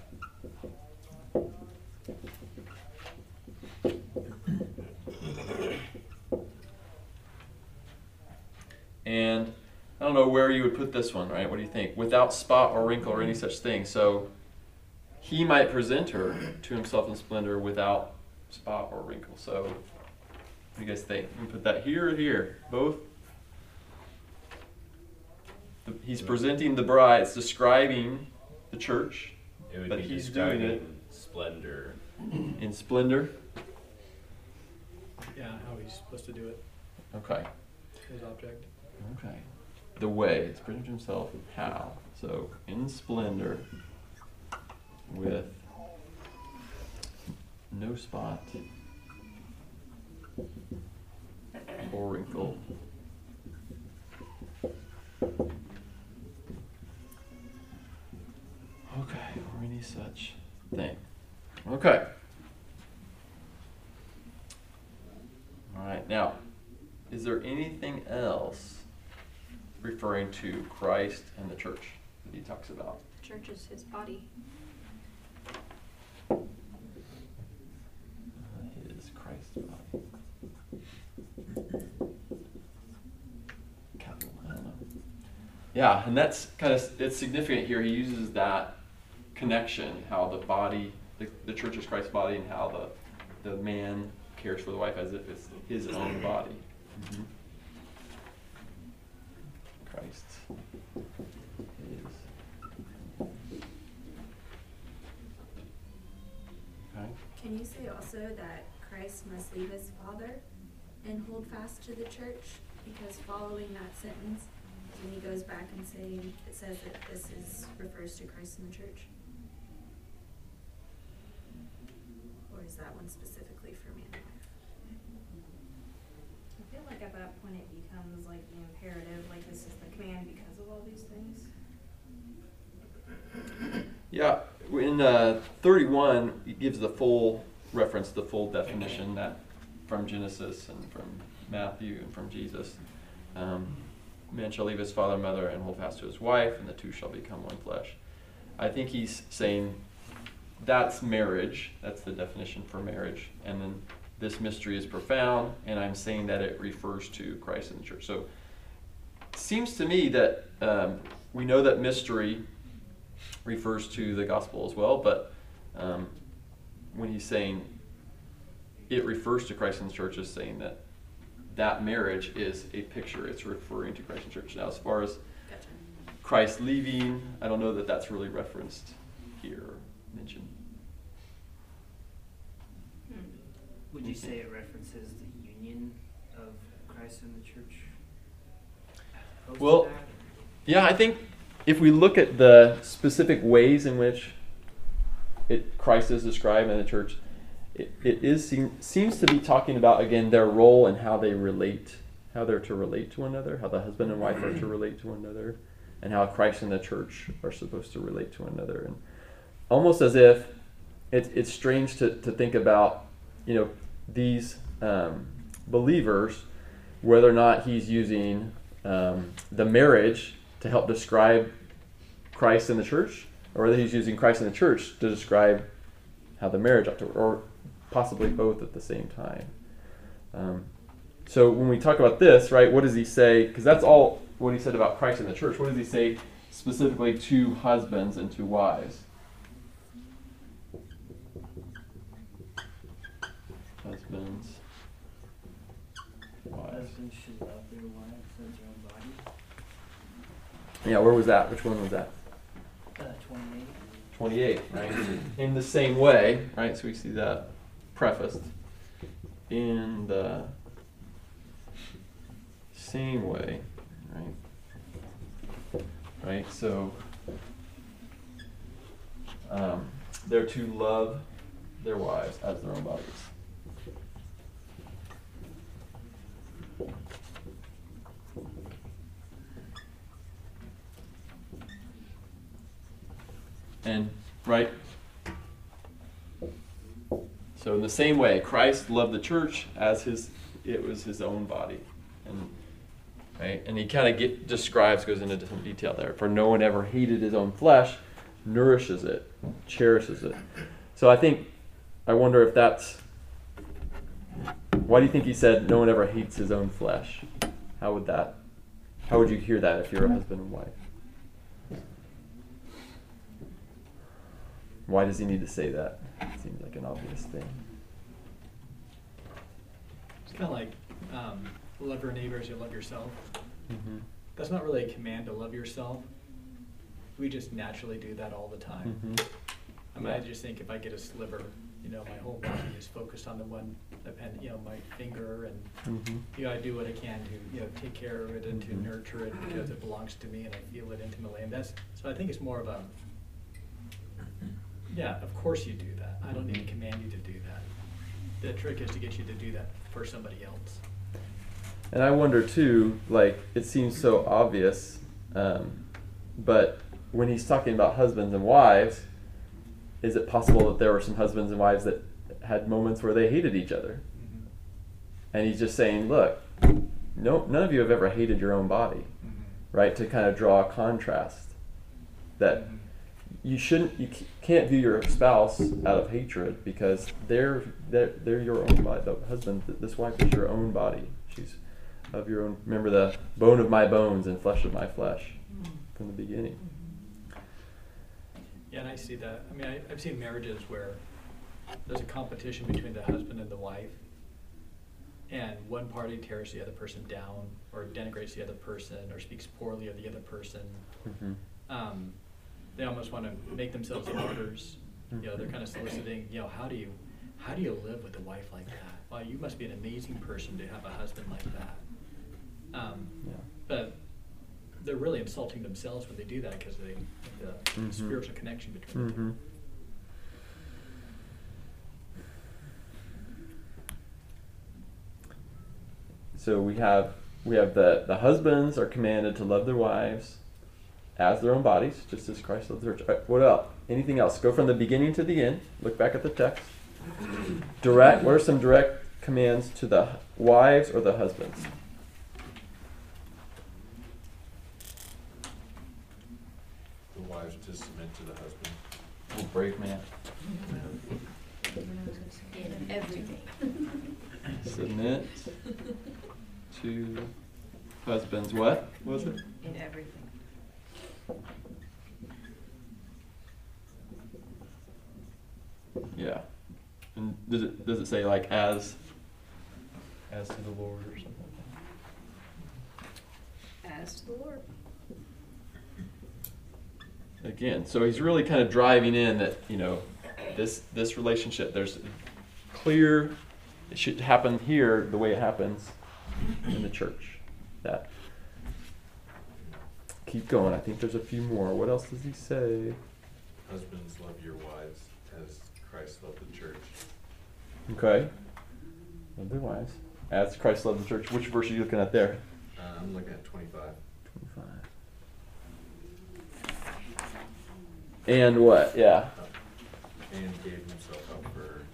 Speaker 1: And I don't know where you would put this one, right? What do you think? Without spot or wrinkle or any such thing. So he might present her to himself in splendor without spot or wrinkle. So what do you guys think? We put that here or here? Both? the, he's presenting the bride, it's describing the church
Speaker 5: It would
Speaker 1: But
Speaker 5: be
Speaker 1: he's doing
Speaker 5: describing
Speaker 1: it.
Speaker 5: splendor.
Speaker 1: in splendor.
Speaker 2: Yeah, how he's supposed to do it,
Speaker 1: Okay.
Speaker 2: his object.
Speaker 1: Okay. The way, it's presenting himself how. So, in splendor, with no spot or wrinkle. Okay, or any such thing. Okay. All right, now, is there anything else referring to Christ and the church that he talks about?
Speaker 3: Church is his body.
Speaker 1: Uh, His Christ's body. Capital, I don't know. Yeah, and that's kind of, it's significant here. He uses that connection, how the body, the, the church is Christ's body, and how the, the man cares for the wife as if it's his own body. Mm-hmm. Christ is. Okay.
Speaker 6: Can you say also that Christ must leave his Father and hold fast to the church? Because following that sentence, when he goes back and saying, it says that this is, refers to Christ and the church? Or is that one specifically for man and wife?
Speaker 11: I feel like at that point it becomes like the imperative, like this is the command because of all these things.
Speaker 1: Yeah, in uh, thirty-one, it gives the full reference, the full definition that from Genesis and from Matthew and from Jesus. Um, Man shall leave his father and mother and hold fast to his wife, and the two shall become one flesh. I think he's saying that's marriage. That's the definition for marriage. And then this mystery is profound, and I'm saying that it refers to Christ and the church. So it seems to me that um, we know that mystery refers to the gospel as well, but um, when he's saying it refers to Christ and the church, is saying that that marriage is a picture. It's referring to Christ and church. Now, as far as
Speaker 6: Gotcha.
Speaker 1: Christ leaving, I don't know that that's really referenced here or mentioned.
Speaker 6: Hmm.
Speaker 10: Would you say it references the union of Christ and the church? Post
Speaker 1: Well,
Speaker 10: that?
Speaker 1: Yeah, I think if we look at the specific ways in which it Christ is described in the church, it, it is seem, seems to be talking about, again, their role and how they relate, how they're to relate to one another, how the husband and wife are to relate to one another, and how Christ and the church are supposed to relate to one another. And almost as if it, it's strange to, to think about, you know, these um, believers, whether or not he's using um, the marriage to help describe Christ and the church, or whether he's using Christ and the church to describe how the marriage ought to work, or possibly both at the same time. Um, so when we talk about this, right, what does he say? Because that's all what he said about Christ and the church. What does he say specifically to husbands and to wives? Husbands, wives.
Speaker 10: Husbands should love their wives as their own body.
Speaker 1: Yeah, where was that? Which one was that?
Speaker 10: Uh, twenty-eight.
Speaker 1: twenty-eight, right? In the same way, right? So we see that prefaced. In the same way, right? Right, so um, they're to love their wives as their own bodies. And, right? So in the same way, Christ loved the church as his, it was his own body. And, right? And he kind of get describes, goes into some detail there. For no one ever hated his own flesh, nourishes it, cherishes it. So I think, I wonder if that's, why do you think he said no one ever hates his own flesh? How would that, how would you hear that if you're a husband and wife? Why does he need to say that? It seems like an obvious thing.
Speaker 2: It's kind of like, um, love your neighbors, you love yourself.
Speaker 1: Mm-hmm.
Speaker 2: that's not really a command to love yourself. We just naturally do that all the time.
Speaker 1: Mhm.
Speaker 2: I mean, I just think if I get a sliver, you know, my whole body is focused on the one, append, you know, my finger, and
Speaker 1: Mhm.
Speaker 2: you know, I do what I can to, you know, take care of it and
Speaker 1: Mhm.
Speaker 2: to nurture it because it belongs to me and I feel it intimately. And that's, so I think it's more of a, yeah, of course you do that. I don't need to command you to do that. The trick is to get you to do that for somebody else.
Speaker 1: And I wonder too, like, it seems so obvious, um, but when he's talking about husbands and wives, is it possible that there were some husbands and wives that had moments where they hated each other?
Speaker 2: Mm-hmm.
Speaker 1: And he's just saying, look, no, none of you have ever hated your own body,
Speaker 2: Mm-hmm.
Speaker 1: right? To kind of draw a contrast that
Speaker 2: Mm-hmm.
Speaker 1: you shouldn't, you c- can't view your spouse out of hatred because they're they're, they're your own body. The husband, th- this wife is your own body. She's of your own. Remember the bone of my bones and flesh of my flesh from the beginning.
Speaker 2: Yeah, and I see that. I mean, I, I've seen marriages where there's a competition between the husband and the wife, and one party tears the other person down, or denigrates the other person, or speaks poorly of the other person.
Speaker 1: Mm-hmm.
Speaker 2: Um, they almost want to make themselves martyrs. You know, they're kind of soliciting. You know, how do you, how do you live with a wife like that? Well, you must be an amazing person to have a husband like that. Um,
Speaker 1: Yeah.
Speaker 2: But they're really insulting themselves when they do that because they the
Speaker 1: Mhm.
Speaker 2: spiritual connection between
Speaker 1: Mm-hmm.
Speaker 2: them.
Speaker 1: So we have we have the the husbands are commanded to love their wives as their own bodies, just as Christ loved the church. All right, what else? Anything else? Go from the beginning to the end. Look back at the text. Direct. What are some direct commands to the wives or the husbands?
Speaker 9: The wives to submit to the husband.
Speaker 1: Oh, brave man.
Speaker 3: In everything.
Speaker 1: Submit to husbands. What was it?
Speaker 4: In everything.
Speaker 1: Yeah. And does it does it say like as as to the Lord or something like
Speaker 3: As to the Lord.
Speaker 1: that? Again, so he's really kind of driving in that, you know, this this relationship, there's clear, it should happen here the way it happens in the church. That. Keep going. I think there's a few more. What else does he say?
Speaker 9: Husbands, love your wives as Christ loved the church.
Speaker 1: Okay. Love their wives. As Christ loved the church. Which verse are you looking at there?
Speaker 9: Uh, I'm looking at twenty-five.
Speaker 1: twenty-five. And what? Yeah.
Speaker 9: And gave himself up for.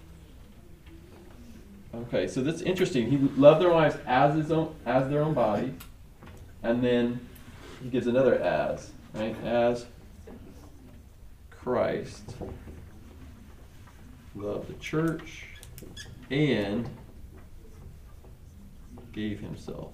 Speaker 1: Okay, so that's interesting. He loved their wives as his own, as their own body, and then he gives another as, right? As Christ loved the church and gave himself.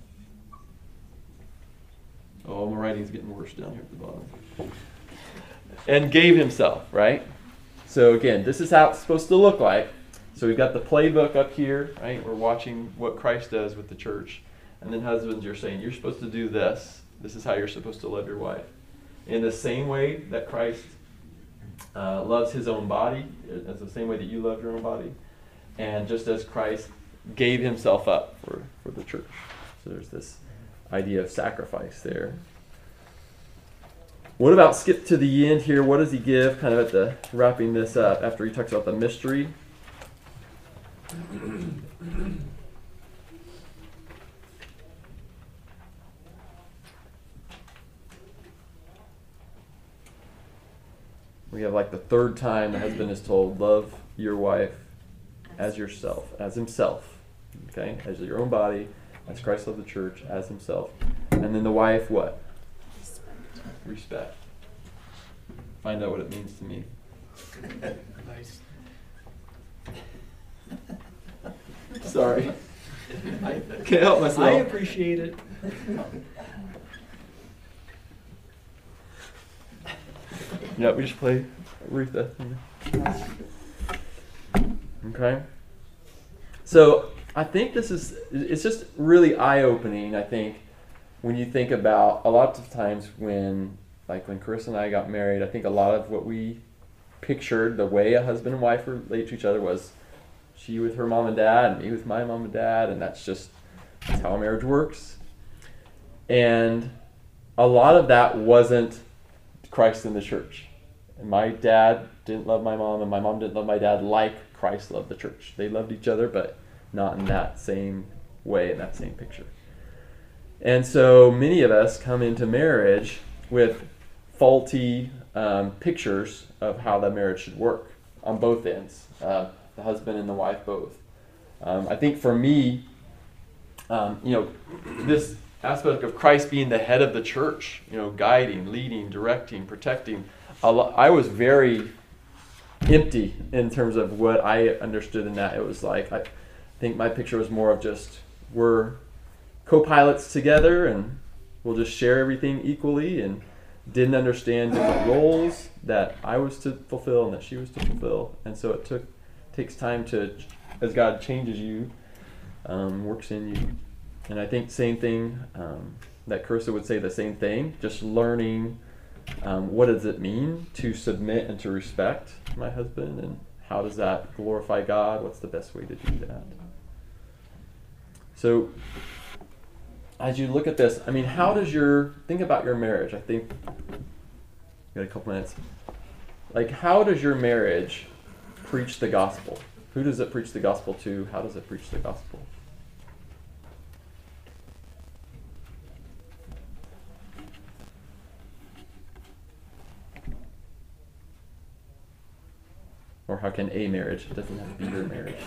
Speaker 1: Oh, my writing's getting worse down here at the bottom. And gave himself, right? So again, this is how it's supposed to look like. So we've got the playbook up here, right? We're watching what Christ does with the church. And then husbands, you're saying, you're supposed to do this. This is how you're supposed to love your wife. In the same way that Christ uh, loves his own body, it's the same way that you love your own body. And just as Christ gave himself up for, for the church. So there's this idea of sacrifice there. What about skip to the end here? What does he give kind of at the wrapping this up after he talks about the mystery? We have like the third time the husband is told, love your wife as yourself, as himself. Okay? As your own body, as Christ loved the church, as himself. And then the wife, what? Respect. Respect. Find out what it means to me.
Speaker 2: Nice.
Speaker 1: Sorry.
Speaker 2: I
Speaker 1: Can't help myself.
Speaker 2: I appreciate it.
Speaker 1: Yeah, we just play Aretha. Okay. So I think this is, it's just really eye-opening, I think, when you think about a lot of times when, like when Carissa and I got married, I think a lot of what we pictured the way a husband and wife relate to each other was she with her mom and dad and me with my mom and dad, and that's just that's how a marriage works. And a lot of that wasn't Christ in the church. And my dad didn't love my mom, and my mom didn't love my dad like Christ loved the church. They loved each other, but not in that same way, in that same picture. And so many of us come into marriage with faulty um, pictures of how that marriage should work on both ends, uh, the husband and the wife both. Um, I think for me, um, you know, this aspect of Christ being the head of the church, you know, guiding, leading, directing, protecting, a lo- I was very empty in terms of what I understood in that. It was like, I think my picture was more of just, we're co-pilots together and we'll just share everything equally, and didn't understand different roles that I was to fulfill and that she was to fulfill. And so it took takes time to, as God changes you, um, works in you. And I think same thing, um, that Carissa would say the same thing, just learning um, what does it mean to submit and to respect my husband, and how does that glorify God? What's the best way to do that? So as you look at this, I mean, how does your, think about your marriage. I think, got a couple minutes. Like, how does your marriage preach the gospel? Who does it preach the gospel to? How does it preach the gospel? Or how can a marriage? It doesn't have to be your marriage.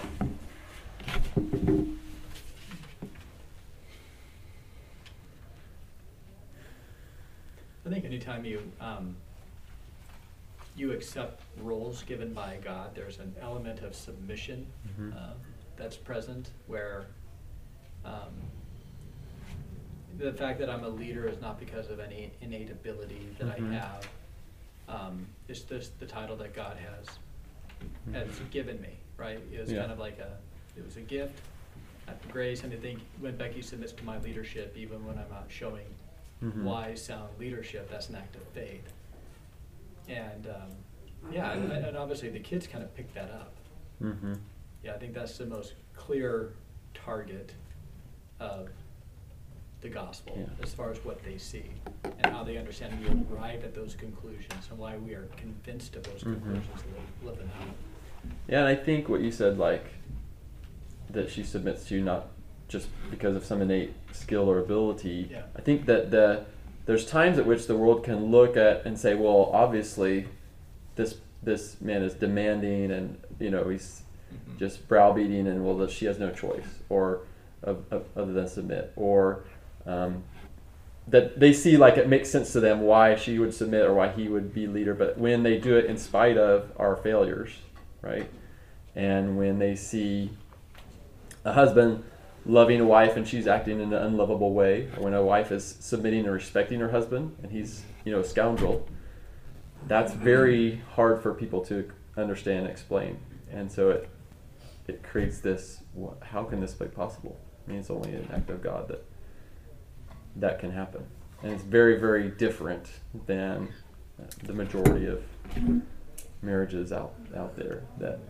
Speaker 2: I think anytime you um, you accept roles given by God, there's an element of submission
Speaker 1: Mm-hmm.
Speaker 2: uh, that's present, where um, the fact that I'm a leader is not because of any innate ability that
Speaker 1: Mhm.
Speaker 2: I have. Um, it's just the title that God has
Speaker 1: Mhm.
Speaker 2: has given me, right? It was
Speaker 1: Yeah.
Speaker 2: kind of like a, it was a gift, act of grace, and I think when Becky submits to my leadership, even when I'm not showing
Speaker 1: Mhm.
Speaker 2: wise, sound leadership, that's an act of faith. And um, yeah, and, and obviously the kids kind of pick that up.
Speaker 1: Mm-hmm.
Speaker 2: Yeah, I think that's the most clear target of the gospel,
Speaker 1: Yeah.
Speaker 2: as far as what they see and how they understand and we arrive at those conclusions, and why we are convinced of those
Speaker 1: Mhm.
Speaker 2: conclusions and live, live them out.
Speaker 1: Yeah, and I think what you said, like, that she submits to you not just because of some innate skill or ability.
Speaker 2: Yeah.
Speaker 1: I think that the there's times at which the world can look at and say, well, obviously, this this man is demanding, and you know he's
Speaker 2: Mhm.
Speaker 1: just browbeating, and well, that she has no choice, or of, of, other than submit, or um, that they see like it makes sense to them why she would submit or why he would be leader. But when they do it in spite of our failures, right, and when they see a husband loving a wife and she's acting in an unlovable way, or when a wife is submitting and respecting her husband and he's, you know, a scoundrel, that's very hard for people to understand and explain. And so it it creates this, wh- how can this be possible? I mean, it's only an act of God that that can happen. And it's very, very different than uh, the majority of marriages out out there. That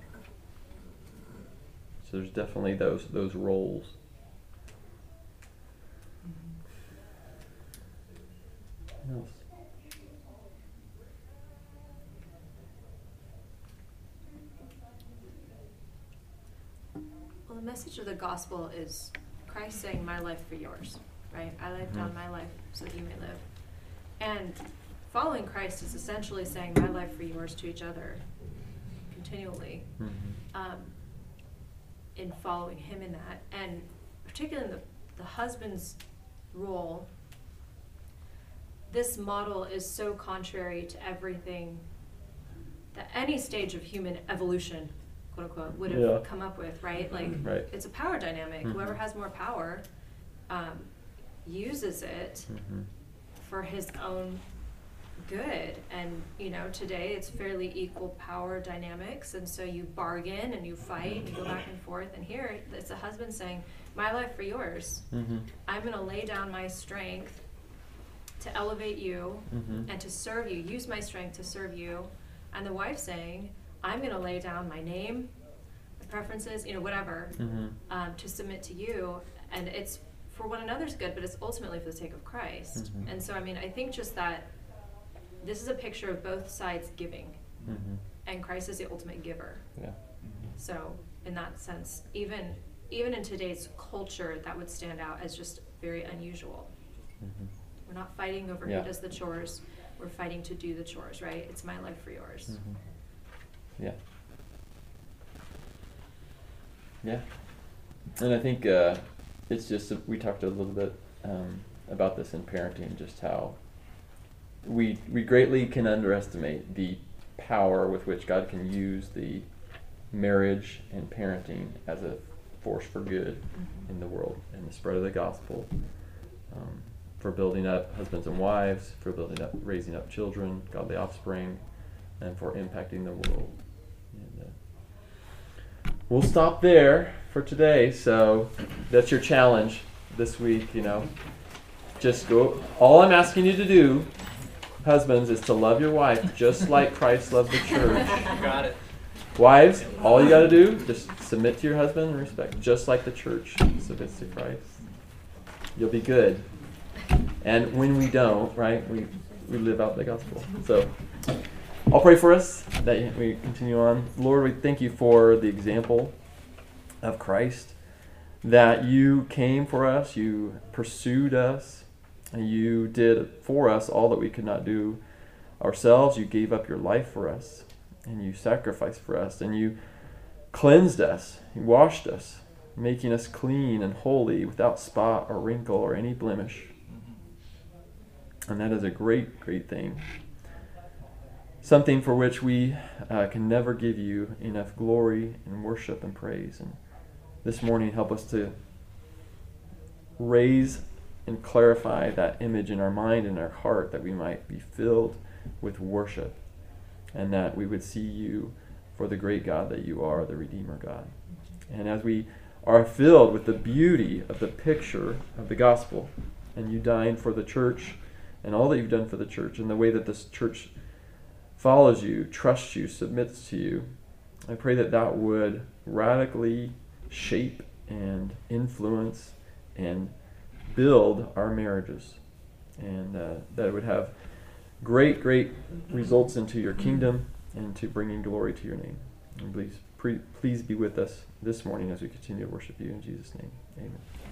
Speaker 1: so there's definitely those those roles. What else?
Speaker 3: Well, the message of the gospel is Christ saying, my life for yours, right? I laid down
Speaker 1: Mhm.
Speaker 3: my life so that you may live. And following Christ is essentially saying my life for yours to each other continually,
Speaker 1: Mhm.
Speaker 3: um, in following him in that. And particularly in the, the husband's role, this model is so contrary to everything that any stage of human evolution, quote unquote, would have
Speaker 1: Yeah.
Speaker 3: come up with, right? Like,
Speaker 1: Right.
Speaker 3: it's a power dynamic.
Speaker 1: Mhm.
Speaker 3: Whoever has more power um, uses it
Speaker 1: Mhm.
Speaker 3: for his own good. And, you know, today it's fairly equal power dynamics. And so you bargain and you fight and you go back and forth. And here it's a husband saying, my life for yours.
Speaker 1: Mm-hmm.
Speaker 3: I'm going to lay down my strength to elevate you
Speaker 1: Mm-hmm.
Speaker 3: and to serve you, use my strength to serve you. And the wife saying, I'm going to lay down my name, my preferences, you know, whatever,
Speaker 1: Mm-hmm.
Speaker 3: um, to submit to you. And it's for one another's good, but it's ultimately for the sake of Christ.
Speaker 1: Mhm.
Speaker 3: And so, I mean, I think just that this is a picture of both sides giving,
Speaker 1: Mm-hmm.
Speaker 3: and Christ is the ultimate giver.
Speaker 1: Yeah.
Speaker 3: So, in that sense, even even in today's culture, that would stand out as just very unusual.
Speaker 1: Mm-hmm.
Speaker 3: We're not fighting over
Speaker 1: Yeah.
Speaker 3: who does the chores. We're fighting to do the chores, right? It's my life for yours.
Speaker 1: Mm-hmm. Yeah. Yeah. And I think uh, it's just, we talked a little bit um, about this in parenting, just how we we greatly can underestimate the power with which God can use the marriage and parenting as a force for good in the world and the spread of the gospel, um, for building up husbands and wives, for building up, raising up children, godly offspring, and for impacting the world. And, uh, we'll stop there for today. So that's your challenge this week. You know, just go. All I'm asking you to do, husbands, is to love your wife just like Christ loved the church.
Speaker 2: Got it.
Speaker 1: Wives, all you got to do, just submit to your husband and respect, just like the church submits to Christ. You'll be good. And when we don't, right, we, we live out the gospel. So I'll pray for us that we continue on. Lord, we thank you for the example of Christ, that you came for us, you pursued us, and you did for us all that we could not do ourselves. You gave up your life for us, and you sacrificed for us, and you cleansed us, you washed us, making us clean and holy without spot or wrinkle or any blemish. And that is a great, great thing. Something for which we uh, can never give you enough glory and worship and praise. And this morning, help us to raise and clarify that image in our mind and our heart, that we might be filled with worship, and that we would see you for the great God that you are, the Redeemer God. And as we are filled with the beauty of the picture of the gospel, and you dying for the church, and all that you've done for the church, and the way that this church follows you, trusts you, submits to you, I pray that that would radically shape and influence and build our marriages, and uh, that it would have great, great results into your kingdom and to bringing glory to your name. And please, pre- please be with us this morning as we continue to worship you in Jesus' name. Amen.